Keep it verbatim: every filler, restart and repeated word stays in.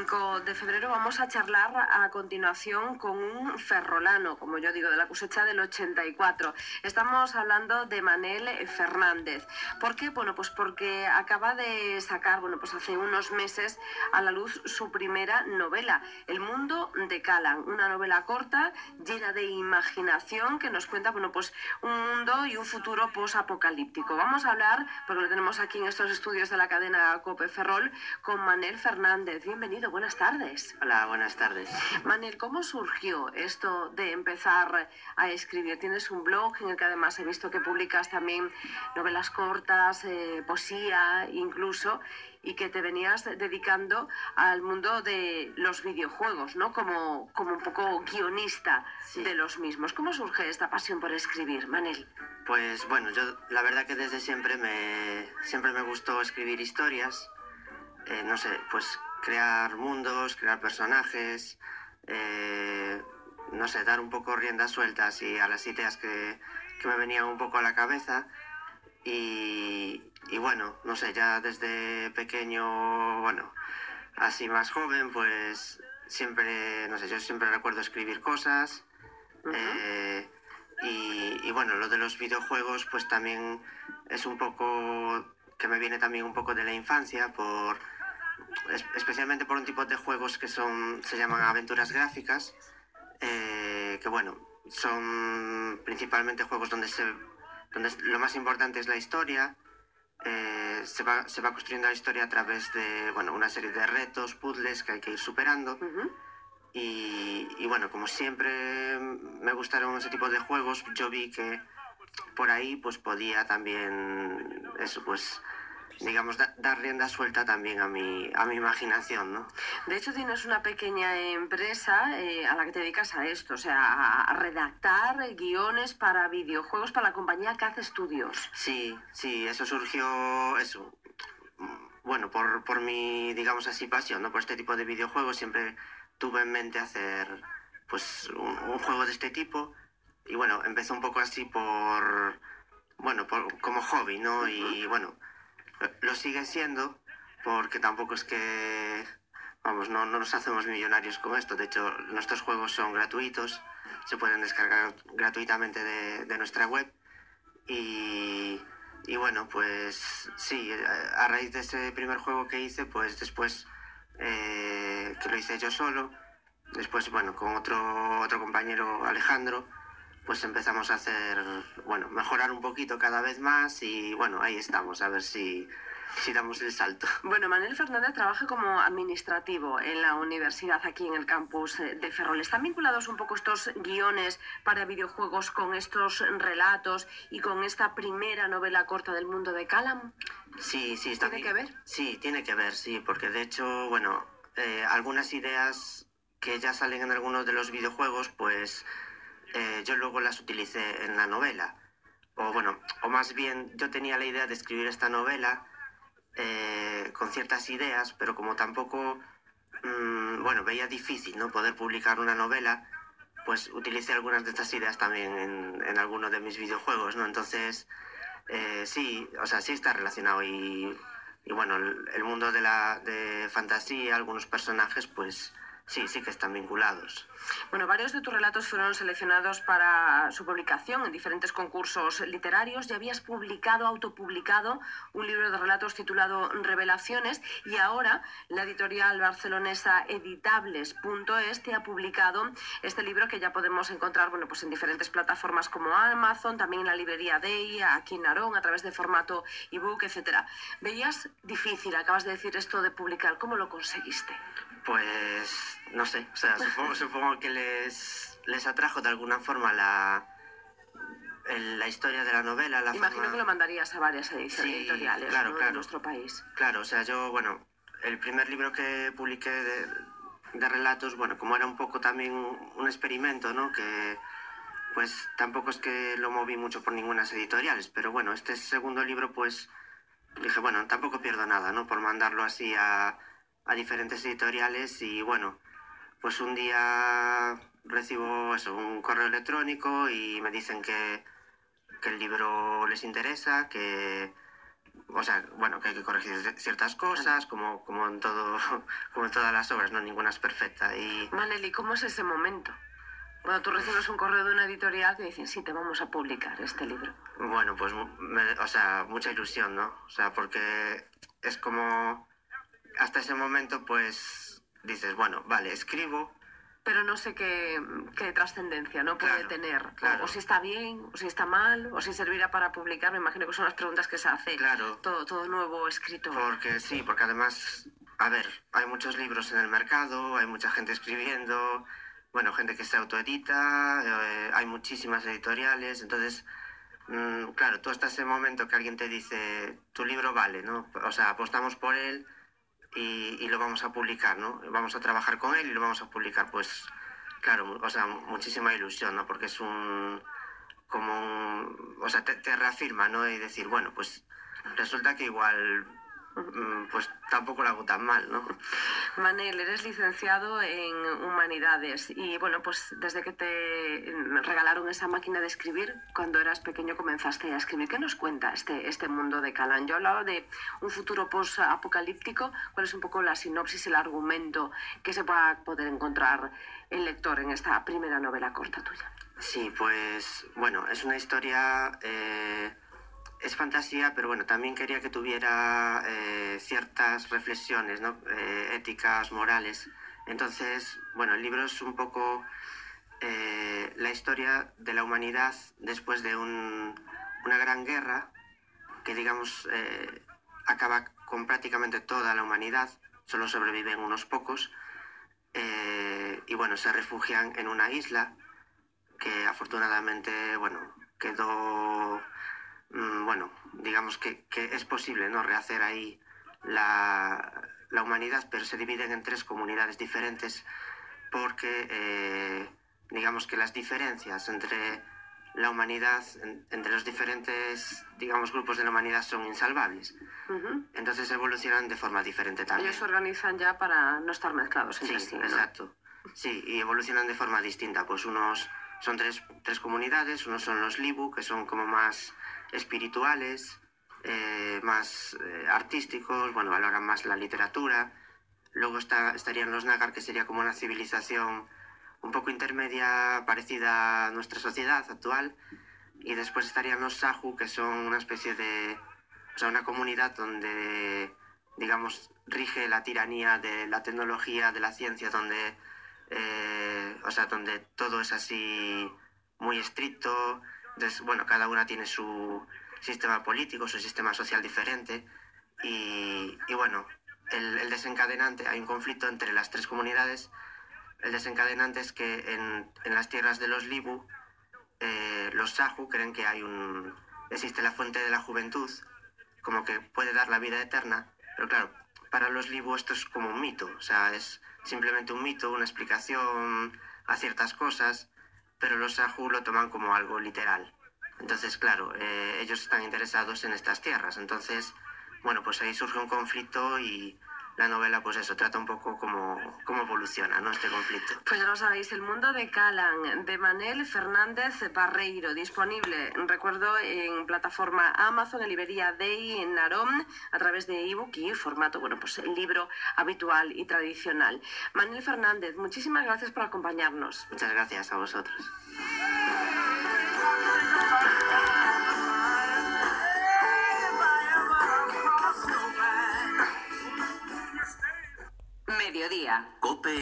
cinco de febrero vamos a charlar a continuación con un ferrolano, como yo digo, de la cosecha del ochenta y cuatro. Estamos hablando de Manel Fernández. ¿Por qué? Bueno, pues porque acaba de sacar, bueno, pues hace unos meses a la luz su primera novela, El mundo de Callan, una novela corta, llena de imaginación, que nos cuenta, bueno, pues un mundo y un futuro posapocalíptico. Vamos a hablar, porque lo tenemos aquí en estos estudios de la cadena COPE Ferrol, con Manel Fernández. Bienvenido, buenas tardes. Hola, buenas tardes. Manel, ¿cómo surgió esto de empezar a escribir? Tienes un blog en el que además he visto que publicas también novelas cortas, eh, poesía incluso, y que te venías dedicando al mundo de los videojuegos, ¿no? Como, como un poco guionista Sí. de los mismos. ¿Cómo surge esta pasión por escribir, Manel? Pues bueno, yo la verdad que desde siempre me, siempre me gustó escribir historias. Eh, no sé, pues crear mundos, crear personajes, eh, no sé, dar un poco riendas sueltas y a las ideas que, que me venían un poco a la cabeza. Y, y bueno, no sé, ya desde pequeño, bueno, así más joven, pues siempre, no sé, yo siempre recuerdo escribir cosas. Uh-huh. eh, y, y bueno, lo de los videojuegos pues también es un poco que me viene también un poco de la infancia, por es, especialmente por un tipo de juegos que son se llaman aventuras gráficas, eh, que bueno, son principalmente juegos donde se donde lo más importante es la historia. Eh, se, va, se va construyendo la historia a través de, bueno, una serie de retos, puzzles que hay que ir superando. Uh-huh. Y, y bueno, como siempre me gustaron ese tipo de juegos, yo vi que por ahí pues podía también, eso pues, digamos, da, dar rienda suelta también a mi, a mi imaginación, ¿no? De hecho, tienes una pequeña empresa eh, a la que te dedicas a esto, o sea, a, a redactar guiones para videojuegos para la compañía C A Z Studios. Sí, sí, eso surgió, eso, bueno, por, por mi, digamos así, pasión, ¿no? Por este tipo de videojuegos siempre tuve en mente hacer, pues, un, un juego de este tipo. Y bueno, empezó un poco así por, bueno, por, como hobby, ¿no? Y bueno, lo sigue siendo, porque tampoco es que, vamos, no, no nos hacemos millonarios con esto. De hecho, nuestros juegos son gratuitos, se pueden descargar gratuitamente de, de nuestra web. Y, y bueno, pues sí, a raíz de ese primer juego que hice, pues después, eh, que lo hice yo solo, después, bueno, con otro, otro compañero, Alejandro, pues empezamos a hacer, bueno, mejorar un poquito cada vez más y bueno, ahí estamos, a ver si, si damos el salto. Bueno, Manel Fernández trabaja como administrativo en la universidad aquí en el campus de Ferrol. ¿Están vinculados un poco estos guiones para videojuegos con estos relatos y con esta primera novela corta del mundo de Callan? Sí, sí, está ¿Tiene bien. que ver? Sí, tiene que ver, sí, porque de hecho, bueno, eh, algunas ideas que ya salen en algunos de los videojuegos, pues eh, yo luego las utilicé en la novela. O bueno, o más bien yo tenía la idea de escribir esta novela eh, con ciertas ideas, pero como tampoco, mmm, bueno, veía difícil, ¿no? Poder publicar una novela, pues utilicé algunas de estas ideas también en, en alguno de mis videojuegos, ¿no? Entonces, eh, sí, o sea, sí está relacionado y, y bueno, el, el mundo de la de fantasía, algunos personajes, pues sí, sí que están vinculados. Bueno, varios de tus relatos fueron seleccionados para su publicación en diferentes concursos literarios. Ya habías publicado, autopublicado, un libro de relatos titulado Revelaciones y ahora la editorial barcelonesa editables punto es te ha publicado este libro que ya podemos encontrar, bueno, pues en diferentes plataformas como Amazon, también en la librería Dei, aquí en Narón, a través de formato ebook, etcétera. ¿Veías difícil, acabas de decir esto de publicar? ¿Cómo lo conseguiste? Pues no sé, o sea, supongo, supongo que les, les atrajo de alguna forma la, el, la historia de la novela, la Imagino forma... que lo mandarías a varias ediciones Sí, editoriales, claro, ¿no? claro. De nuestro país. Claro, o sea, yo, bueno, el primer libro que publiqué de, de relatos, bueno, como era un poco también un experimento, ¿no? Que pues tampoco es que lo moví mucho por ninguna editoriales, pero bueno, este segundo libro pues dije, bueno, tampoco pierdo nada, ¿no? Por mandarlo así a, a diferentes editoriales y bueno, pues un día recibo eso, un correo electrónico y me dicen que, que el libro les interesa, que, o sea, bueno, que hay que corregir ciertas cosas, como, como en todo, como en todas las obras, no ninguna es perfecta. Y Manel, ¿y cómo es ese momento? Cuando tú recibes un correo de una editorial que dicen, sí, te vamos a publicar este libro. bueno, pues, me- o sea, mucha ilusión, ¿no? O sea, porque es como, hasta ese momento, pues, dices, bueno, vale, escribo. Pero no sé qué, qué trascendencia no puede Claro, tener. O, claro. o si está bien, o si está mal, o si servirá para publicar. Me imagino que son las preguntas que se hace Claro. todo, todo nuevo escritor. Porque sí, porque además, a ver, hay muchos libros en el mercado, hay mucha gente escribiendo, bueno, gente que se autoedita, eh, hay muchísimas editoriales, entonces, mm, claro, tú hasta ese momento que alguien te dice, tu libro vale, ¿no? O sea, apostamos por él y, y lo vamos a publicar, ¿no? Vamos a trabajar con él y lo vamos a publicar, pues, claro, o sea, muchísima ilusión, ¿no? Porque es un, como un, o sea, te, te reafirma, ¿no? Y decir, bueno, pues resulta que igual, mm, pues tampoco lo hago tan mal, ¿no? Manel, eres licenciado en Humanidades y bueno, pues desde que te regalaron esa máquina de escribir, cuando eras pequeño comenzaste a escribir. ¿Qué nos cuenta este, este mundo de Calan? Yo hablaba de un futuro post-apocalíptico. ¿Cuál es un poco la sinopsis, el argumento que se va a poder encontrar el lector en esta primera novela corta tuya? Sí, pues bueno, es una historia, eh, es fantasía, pero bueno, también quería que tuviera eh, ciertas reflexiones, ¿no? Eh, éticas, morales. Entonces, bueno, el libro es un poco eh, la historia de la humanidad después de un, una gran guerra que, digamos, eh, acaba con prácticamente toda la humanidad, solo sobreviven unos pocos, eh, y bueno, se refugian en una isla que afortunadamente, bueno, quedó, mmm, bueno, digamos que, que, es posible, ¿no? Rehacer ahí la, la humanidad, pero se dividen en tres comunidades diferentes porque, eh, digamos que las diferencias entre la humanidad, en, entre los diferentes, digamos, grupos de la humanidad son insalvables. Uh-huh. Entonces evolucionan de forma diferente también. Ellos se organizan ya para no estar mezclados entre sí, sí, ¿no? Exacto. Sí, y evolucionan de forma distinta. Pues unos son tres, tres comunidades, unos son los Libu, que son como más espirituales, eh, más eh, artísticos, bueno, valoran más la literatura. Luego está, estarían los Nagar, que sería como una civilización un poco intermedia, parecida a nuestra sociedad actual. Y después estarían los Sahu, que son una especie de, o sea, una comunidad donde, digamos, rige la tiranía de la tecnología, de la ciencia, donde, eh, o sea, donde todo es así muy estricto. Entonces, bueno, cada una tiene su sistema político, su sistema social diferente. Y, y bueno, el, el desencadenante, hay un conflicto entre las tres comunidades. El desencadenante es que en, en las tierras de los Libu, eh, los Sahu creen que hay un, existe la fuente de la juventud, como que puede dar la vida eterna, pero claro, para los Libu esto es como un mito, o sea, es simplemente un mito, una explicación a ciertas cosas, pero los Sahu lo toman como algo literal. Entonces, claro, eh, ellos están interesados en estas tierras, entonces, bueno, pues ahí surge un conflicto y la novela, pues eso, trata un poco cómo, cómo evoluciona, ¿no? Este conflicto. Pues ya lo sabéis, El mundo de Calan, de Manel Fernández Barreiro, disponible, recuerdo, en plataforma Amazon, en librería Day, en Narón, a través de ebook y formato, bueno, pues el libro habitual y tradicional. Manel Fernández, muchísimas gracias por acompañarnos. Muchas gracias a vosotros. Mediodía. Cope